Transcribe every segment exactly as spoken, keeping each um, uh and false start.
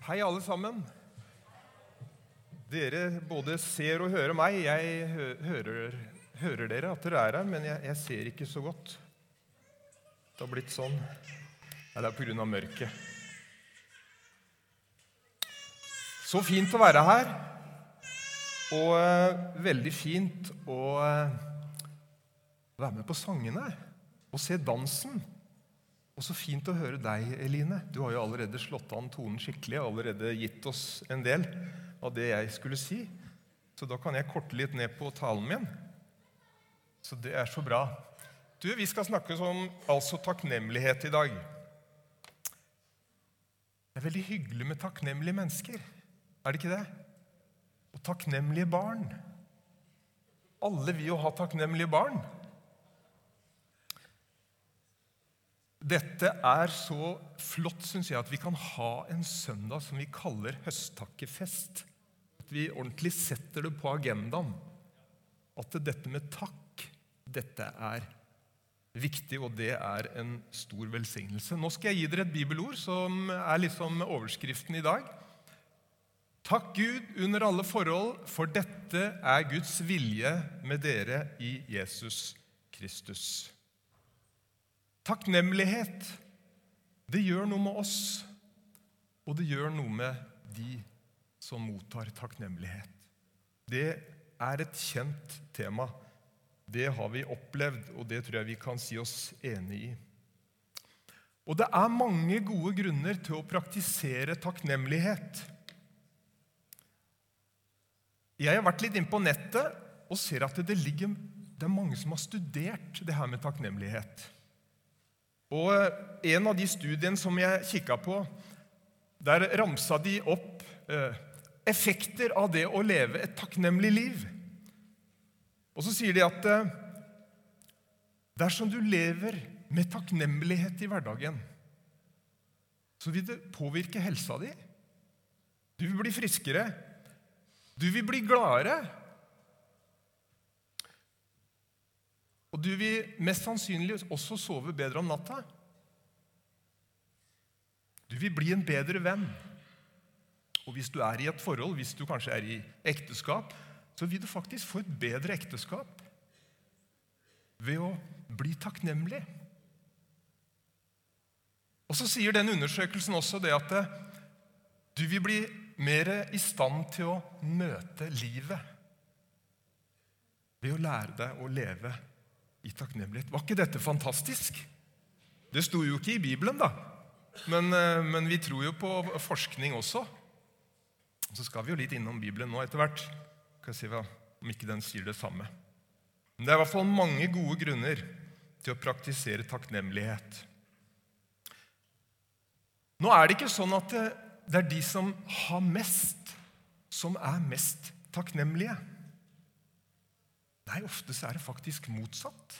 Hei alle sammen. Dere både ser og hører meg. Jeg hø hører, hører dere at dere er her, men jeg, jeg ser ikke så godt. Det har blitt sånn. Nei, det er på grunn av mørket. Så fint å være her, og uh, veldig fint å uh, være med på sangene og se dansen. Og så fint å høre deg, Eline. Du har jo allerede slått an tonen skikkelig, og allerede gitt oss en del av det jeg skulle si. Så da kan jeg korte litt ned på talen min. Så det er så bra. Du, vi skal snakke om altså takknemlighet i dag. Det er veldig hyggelig med takknemlige mennesker. Er det ikke det? Og takknemlige barn. Alle vil jo ha takknemlige barn. Dette er så flott, synes jeg, at vi kan ha en søndag som vi kaller høsttakkefest. At vi ordentlig setter det på agendaen. At dette med takk, dette er viktig, og det er en stor velsignelse. Nå skal jeg gi dere et bibelord som er liksom overskriften i dag. Takk Gud under alle forhold, for dette er Guds vilje med dere i Jesus Kristus. Takknemlighet, det gjør noe med oss, og det gjør noe med de som mottar takknemlighet. Det er et kjent tema. Det har vi opplevd, og det tror jeg vi kan si oss enig i. Og det er mange gode grunner til å praktisere takknemlighet. Jeg har vært litt inne på nettet og ser at det, ligger, det er mange som har studert det her med takknemlighet. Og en av de studiene som jeg kikket på, der ramsa de opp eh, effekter av det å leve et takknemlig liv. Og så sier de at eh, dersom du lever med takknemlighet i hverdagen, så vil det påvirke helsa di. Du vil bli friskere. Du vil bli gladere. Og du vil mest sannsynlig også sove bedre om natta. Du vil bli en bedre venn. Og hvis du er i et forhold, hvis du kanskje er i ekteskap, så vil du faktisk få et bedre ekteskap ved å bli takknemlig. Og så sier den undersøkelsen også det at du vil bli mer i stand til å møte livet ved å lære deg å leve i takknemlighet. Var ikke dette fantastisk? Det sto jo ikke i Bibelen da, men, men vi tror jo på forskning også. Så skal vi jo litt innom Bibelen nå etter hvert. Skal jeg si hva, om ikke den sier det samme. Men det er i hvert fall mange gode grunner til å praktisere takknemlighet. Nå er det ikke sånn at det, det er de som har mest, som er mest takknemlige. Nei, ofte så er det faktisk motsatt.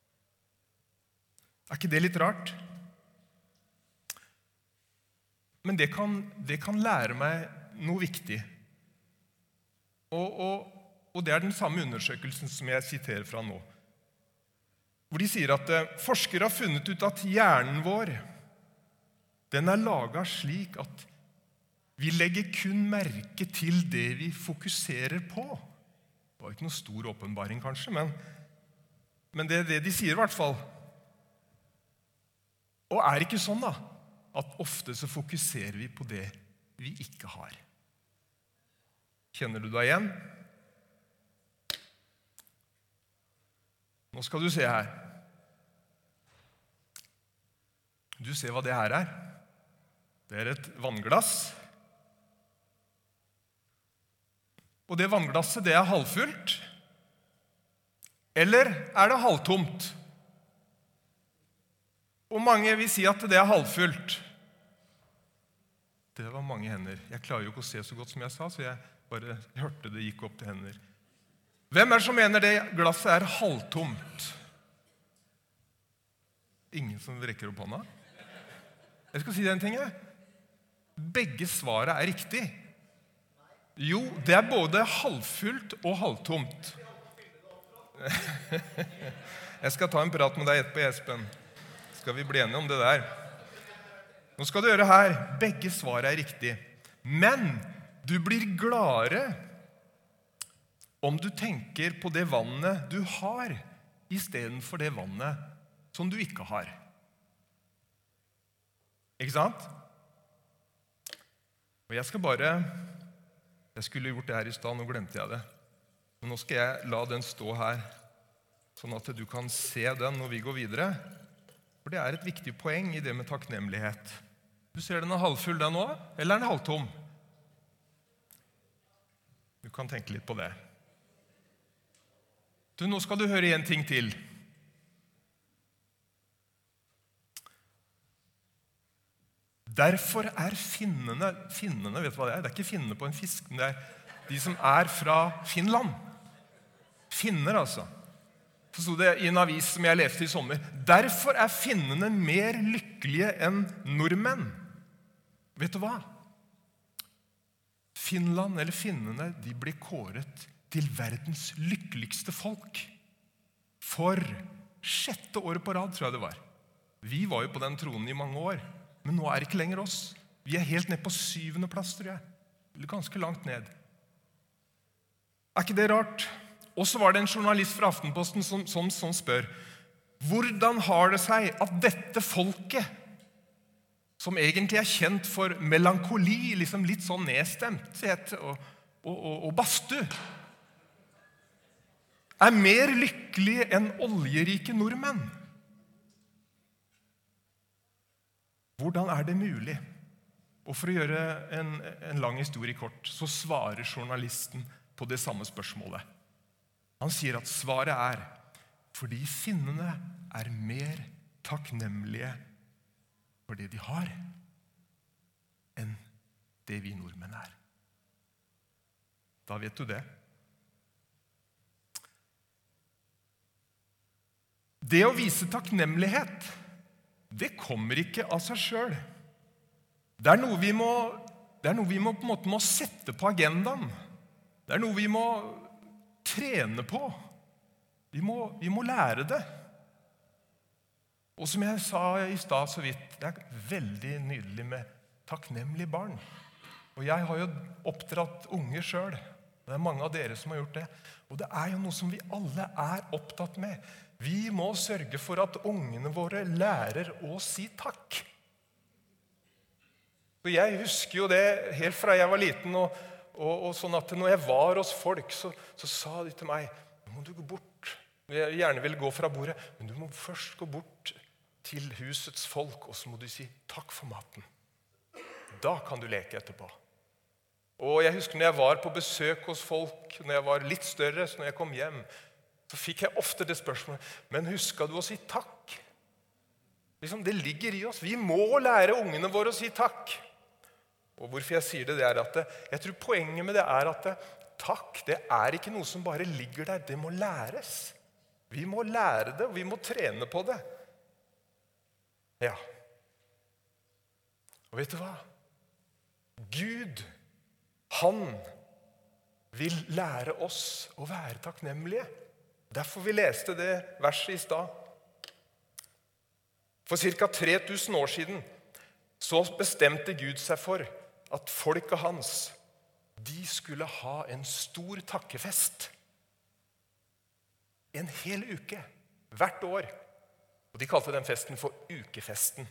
Er ikke det litt rart? Men det kan, det kan lære meg noe viktig. Og, og, og det er den samme undersøkelsen som jeg siterer fra nå. Hvor de sier at forskere har funnet ut at hjernen vår, den er laget slik at vi legger kun merke til det vi fokuserer på. Det var ikke noe stor åpenbaring kanskje, men, men det er det de sier i hvert fall. Og er det ikke sånn da, at ofte så fokuserer vi på det vi ikke har? Kjenner du deg igjen? Nå skal du se her. Du ser hva det her er. Det er et vannglass. Og det vannglasset, det er halvfullt. Eller er det halvtomt? Og mange vil si at det er halvfullt. Det var mange hender. Jeg klarer jo ikke å se så godt som jeg sa, så jeg bare hørte det gikk opp til hender. Hvem er det som mener det glasset er halvtomt? Ingen som rekker opp hånda? Jeg skal si den tingen. Begge svaret er riktig. Jo, det er både halvfullt og halvtomt. Jeg skal ta en prat med deg etterpå, Espen. Skal vi bli enige om det der? Nå skal du høre her. Begge svar er riktig. Men du blir gladere om du tenker på det vannet du har, i stedet for det vannet som du ikke har. Ikke sant? Og jeg skal bare, jeg skulle gjort det her i sted, nå glemte jeg det. Men nå skal jeg la den stå her, sånn at du kan se den når vi går videre. For det er et viktig poeng i det med takknemlighet. Du ser den er halvfull den nå, eller er den halvtom? Du kan tenke litt på det. Du, nå skal du høre en ting til. Derfor er finnene, finnene, vet du hva det er? Det er ikke finnene på en fisk, men det er de som er fra Finland. Finner, altså. Så stod det i en avis som jeg leste i sommer. Derfor er finnene mer lykkelige enn nordmenn. Vet du hva? Finland, eller finnene, de ble kåret til verdens lykkeligste folk. For sjette året på rad, tror jeg det var. Vi var jo på den tronen i mange år, men nå er det ikke lenger oss. Vi er helt ned på syvende plass, tror jeg. Eller ganske langt ned. Er ikke det rart? Og så var det en journalist fra Aftenposten som, som, som spør, hvordan har det seg at dette folket, som egentlig er kjent for melankoli, liksom litt sånn nedstemthet og, og, og, og bastu, er mer lykkelige enn oljerike nordmenn? Hvordan er det mulig? Og for å gjøre en, en lang historie kort, så svarer journalisten på det samme spørsmålet. Han sier at svaret er fordi finnene er mer takknemlige for det de har, enn det vi nordmenn er. Da vet du det. Det å vise takknemlighet, det kommer ikke av seg selv. Det er noe vi må, det er noe vi må, på en måte må sette på agendaen. Det er noe vi må trene på. Vi må, vi må lære det. Og som jeg sa i sted så vidt, det er veldig nydelig med takknemlige barn. Og jeg har jo oppdratt unge selv. Det er mange av dere som har gjort det. Og det er jo noe som vi alle er opptatt med. Vi må sørge for at ungene våre lærer å si takk. Og jeg husker jo det helt fra jeg var liten, og, og, og sånn at når jeg var hos folk, så, så sa de til meg, nå må du gå bort. Jeg gjerne ville gå fra bordet, men du må først gå bort til husets folk, og så må du si takk for maten. Da kan du leke etterpå. Og jeg husker når jeg var på besøk hos folk, når jeg var litt større, så når jeg kom hjem, så fikk jeg ofte det spørsmålet, men husker du å si takk? Liksom, det ligger i oss. Vi må lære ungene våre å si takk. Og hvorfor jeg sier det, det er at det, jeg tror poenget med det er at det, takk, det er ikke noe som bare ligger der. Det må læres. Vi må lære det, og vi må trene på det. Ja. Og vet du hva? Gud, han vil lære oss å være takknemlige. Derfor vi leste det verset i sted. For cirka tre tusen år siden så bestemte Gud seg for at folket hans, de skulle ha en stor takkefest. En hel uke, hvert år. Og de kalte den festen for ukefesten.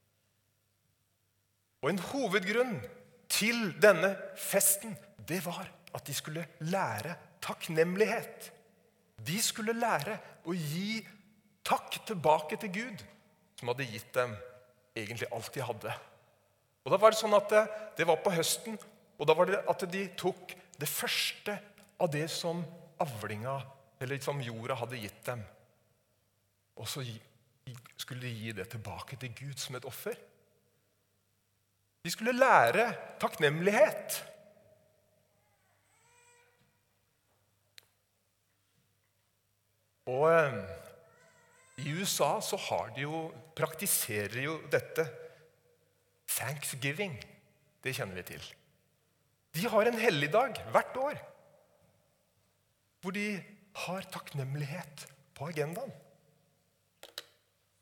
Og en hovedgrunn til denne festen, det var at de skulle lære takknemlighet. De skulle lære å gi takk tilbake til Gud, som hadde gitt dem egentlig alt de hadde. Og da var det sånn at det, det var på høsten, og da var det at de tok det første av det som avlinga, eller som jorda hadde gitt dem. Og så skulle de gi det tilbake til Gud som et offer. De skulle lære takknemlighet. Og i U S A så har de jo, praktiserer jo dette Thanksgiving. Det kjenner vi til. De har en helligdag hvert år, hvor de har takknemlighet på agendaen.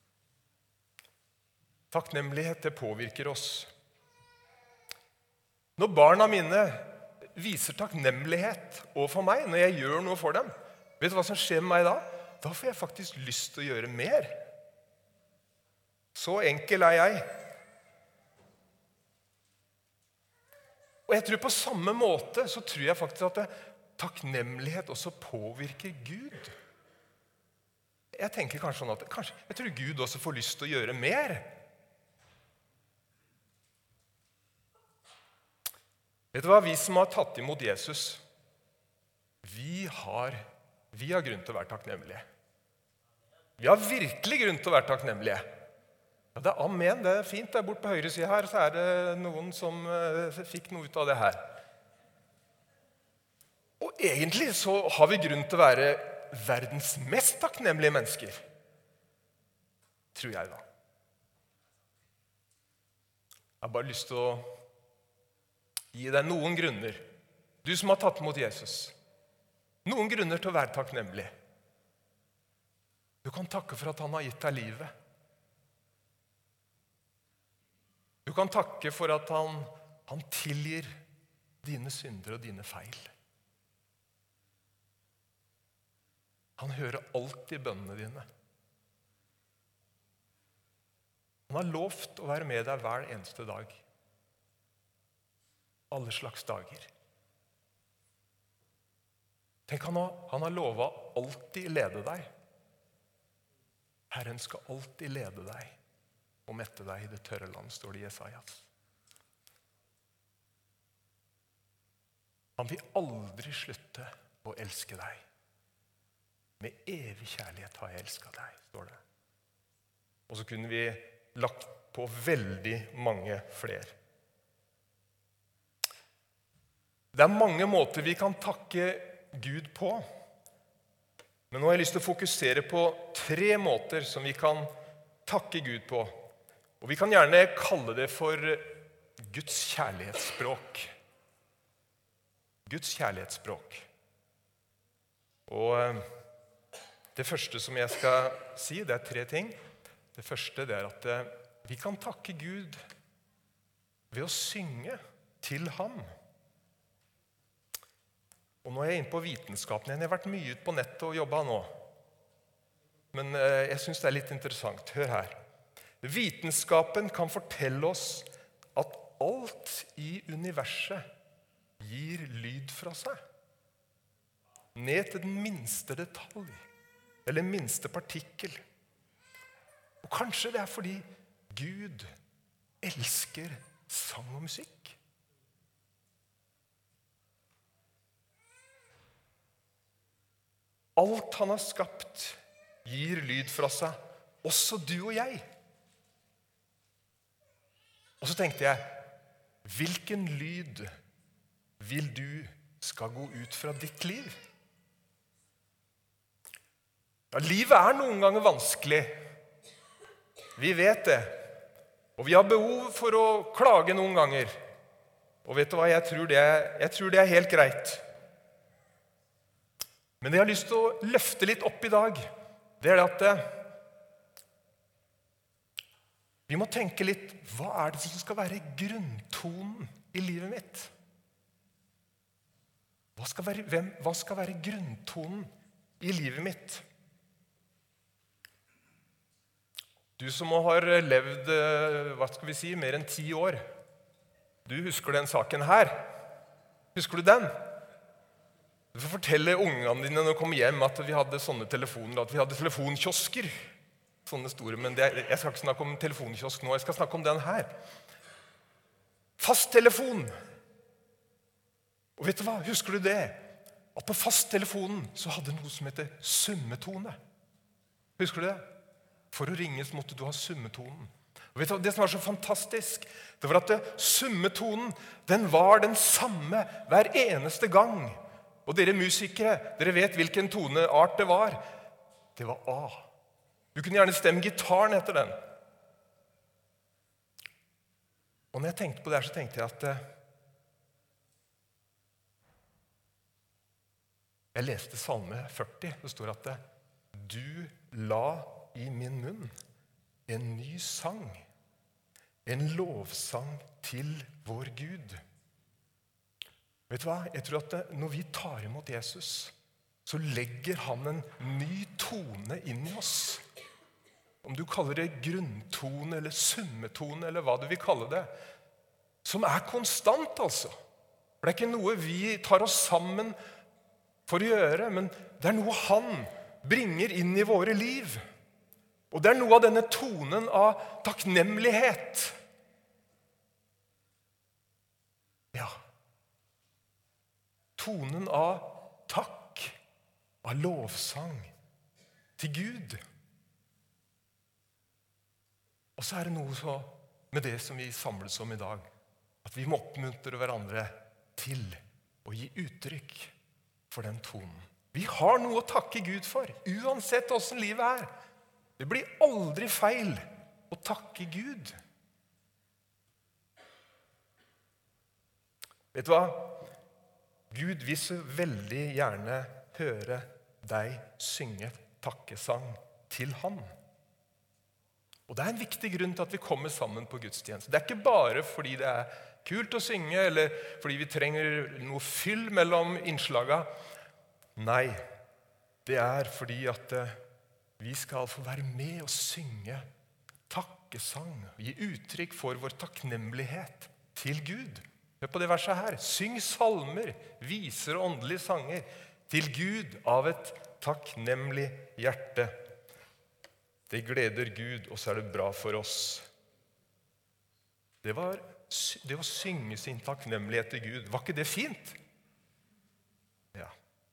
Takknemlighet, det påvirker oss. Når barna mine viser takknemlighet overfor meg, når jeg gjør noe for dem, vet du hva som skjer med meg da? Da får jeg faktisk lyst til å gjøre mer. Så enkel er jeg. Og jeg tror på samme måte så tror jeg faktisk at det, takknemlighet også påvirker Gud. Jeg tenker kanskje sånn at kanskje, jeg tror Gud også får lyst til å gjøre mer. Vet du hva? Vi som har tatt imot Jesus, vi har, vi har grunn til å være takknemlige. Vi har virkelig grunn til å være takknemlige. Ja, det er amen, det er fint. Det er bort på høyre side her, så er det noen som uh, fikk noe ut av det her. Og egentlig så har vi grunn til å være verdens mest takknemlige mennesker. Tror jeg da. Jeg har bare lyst til å gi deg noen grunner. Du som har tatt imot Jesus. Noen grunner til å være takknemlig. Du kan takke for at han har gitt deg livet. Du kan takke for at han, han tilgir dine synder og dine feil. Han hører alltid bønnene dine. Han har lovt å være med deg hver eneste dag. Alle slags dager. Tenk, han har, han har lovet alltid lede deg. Herren skal alltid lede deg og mette deg i det tørre land, står det i Jesajas. Han vil aldri slutte å elske deg. Med evig kjærlighet har jeg elsket deg, står det. Og så kunne vi lagt på veldig mange flere. Det er mange måter vi kan takke Gud på. Men nå har jeg lyst til å fokusere på tre måter som vi kan takke Gud på. Og vi kan gjerne kalle det for Guds kjærlighetsspråk. Guds kjærlighetsspråk. Og det første som jeg skal si, det er tre ting. Det første det er at vi kan takke Gud ved å synge til ham. Og nå er jeg inne på vitenskapen igjen. Jeg har vært mye ute på nettet og jobbet nå. Men jeg synes det er litt interessant. Hør her. Vitenskapen kan fortelle oss at alt i universet gir lyd fra seg. Ned til den minste detalj, eller minste partikkel. Og kanskje det er fordi Gud elsker sang og musikk. Alt han har skapt gir lyd fra seg, også du og jeg. Og så tenkte jeg, hvilken lyd vil du skal gå ut fra ditt liv? Ja, livet er noen ganger vanskelig. Vi vet det. Og vi har behov for å klage noen ganger. Og vet du hva, jeg tror det er, jeg tror det er helt greit. Men det jeg har lyst til å løfte litt opp i dag, det er at vi må tenke litt, hva er det som skal være grunntonen i livet mitt? Hva skal være, hvem, hva skal være grunntonen i livet mitt? Du som har levd, hva skal vi si, mer enn ti år, du husker den saken her. Husker du den? Du får fortelle ungene dine når de kommer hjem at vi hadde sånne telefoner, at vi hadde telefonkiosker. Sånne store, men det, jeg skal ikke snakke om telefonkiosk nå, jeg skal snakke om den her. Fasttelefon. Og vet du hva, husker du det? At på fasttelefonen så hadde noe som heter summetone. Husker du det? For å ringe så måtte du ha summetonen. Og vet du, det som var så fantastisk, det var at det, summetonen, den var den samme hver eneste gang. Og dere musikere, dere vet hvilken toneart det var. Det var A. Du kunne gjerne stemme gitaren etter den. Og når jeg tenkte på det her, så tenkte jeg at jeg leste Salme førti. Det står at du la i min munn en ny sang, en lovsang til vår Gud. Vet du hva? Jeg tror at det, når vi tar imot Jesus, så legger han en ny tone inn i oss. Om du kaller det grunntone eller summetone eller hva du vil kalle det, som er konstant altså. For det er ikke noe vi tar oss sammen for å gjøre, men det er noe han bringer inn i våre liv. Og det er noe av denne tonen av takknemlighet. Ja. Tonen av takk, av lovsang til Gud. Og så er det noe så med det som vi samles om i dag, at vi må oppmuntre hverandre til å gi uttrykk for den tonen. Vi har noe å takke Gud for, uansett hvordan livet er. Det blir aldri feil å takke Gud. Vet du hva? Gud vil så veldig gjerne høre deg synge takkesang til ham. Og det er en viktig grunn til at vi kommer sammen på gudstjeneste. Det er ikke bare fordi det er kult å synge, eller fordi vi trenger noe fyll mellom innslaga. Nei, det er fordi at vi skal få være med og synge takkesang, gi uttrykk for vår takknemlighet til Gud. Hør på det verset her. Syng salmer, viser og åndelige sanger til Gud av et takknemlig hjerte. Det gleder Gud, og så er det bra for oss. Det var det å synge sin takknemlighet til Gud. Var ikke det fint? Ja.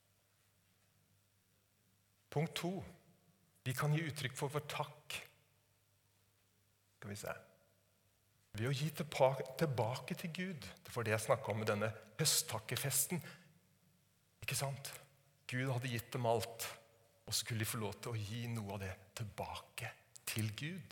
Punkt to. Vi kan gi uttrykk for vår takk. Skal vi se. Ved å gi tilbake til Gud. Det var det jeg snakket om med denne høsttakkefesten. Ikke sant? Gud hadde gitt dem alt. Og så skulle de få lov til å gi noe av det tilbake til Gud.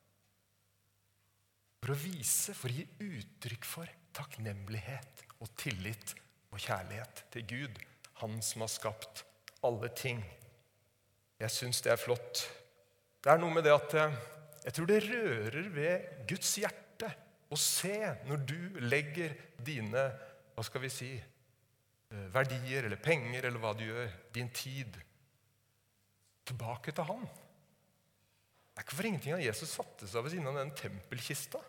For å vise, for å gi uttrykk for takknemlighet og tillit og kjærlighet til Gud. Han som har skapt alle ting. Jeg synes det er flott. Det er noe med det at jeg tror det rører ved Guds hjerte å se når du legger dine, hva skal vi si, verdier eller penger eller hva du gjør, din tid, tilbake til han. Det er ikke for ingenting at Jesus satte seg ved siden av den tempelkista.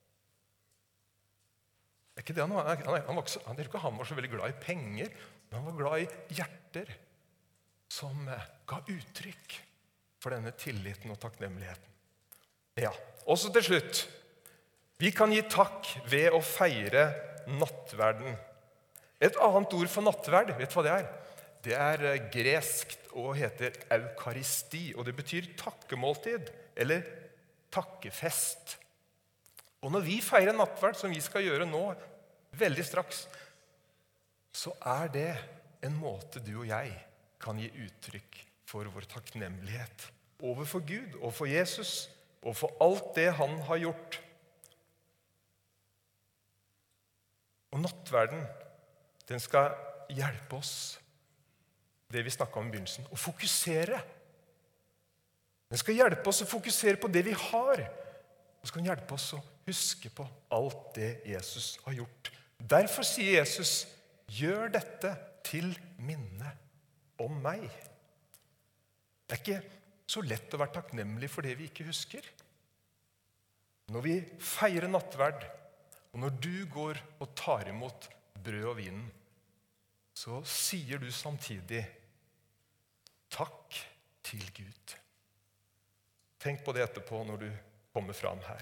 Det er ikke det han var. Han, han, var ikke, han, ikke han var så veldig glad i penger, men han var glad i hjerter som ga uttrykk for denne tilliten og takknemligheten. Ja, også til slutt. Vi kan gi takk ved å feire nattverden. Et annet ord for nattverd, vet du hva det er? Det er greskt og heter eukaristi, og det betyr takkemåltid, eller takkefest. Og når vi feirer nattverd, som vi skal gjøre nå, veldig straks, så er det en måte du og jeg kan gi uttrykk for vår takknemlighet overfor Gud, og for Jesus, og for alt det han har gjort. Og nattverden, den skal hjelpe oss, det vi snakket om i begynnelsen, å fokusere. Den skal hjelpe oss å fokusere på det vi har, og skal hjelpe oss å huske på alt det Jesus har gjort. Derfor sier Jesus, gjør dette til minne om meg. Det er ikke så lett å være takknemlig for det vi ikke husker. Når vi feirer nattverd, og når du går og tar imot brød og vinen, så sier du samtidig takk til Gud. Tenk på det etterpå når du kommer fram her.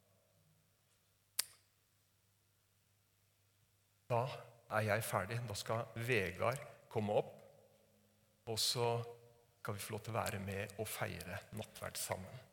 Da er jeg ferdig. Da skal Vegard komme opp, og så skal vi få lov til å være med og feire nattverd sammen.